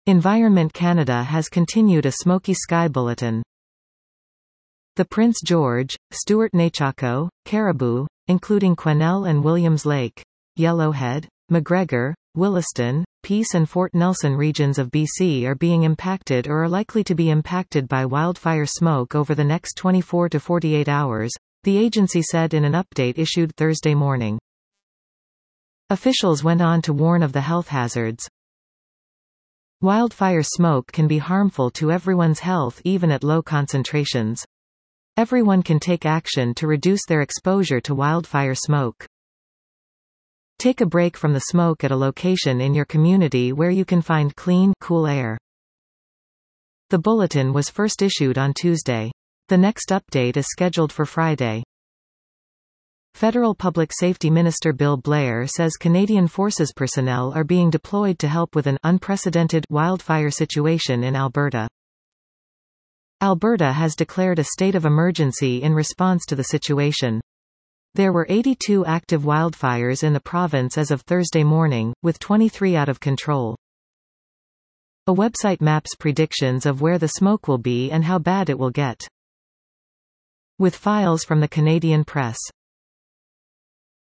Environment Canada has continued a smoky sky bulletin. The Prince George, Stewart Nechako, Caribou, including Quesnel and Williams Lake, Yellowhead, McGregor, Williston, Peace and Fort Nelson regions of BC are being impacted or are likely to be impacted by wildfire smoke over the next 24 to 48 hours, the agency said in an update issued Thursday morning. Officials went on to warn of the health hazards. Wildfire smoke can be harmful to everyone's health even at low concentrations. Everyone can take action to reduce their exposure to wildfire smoke. Take a break from the smoke at a location in your community where you can find clean, cool air. The bulletin was first issued on Tuesday. The next update is scheduled for Friday. Federal Public Safety Minister Bill Blair says Canadian Forces personnel are being deployed to help with an unprecedented wildfire situation in Alberta. Alberta has declared a state of emergency in response to the situation. There were 82 active wildfires in the province as of Thursday morning, with 23 out of control. A website maps predictions of where the smoke will be and how bad it will get. With files from the Canadian Press.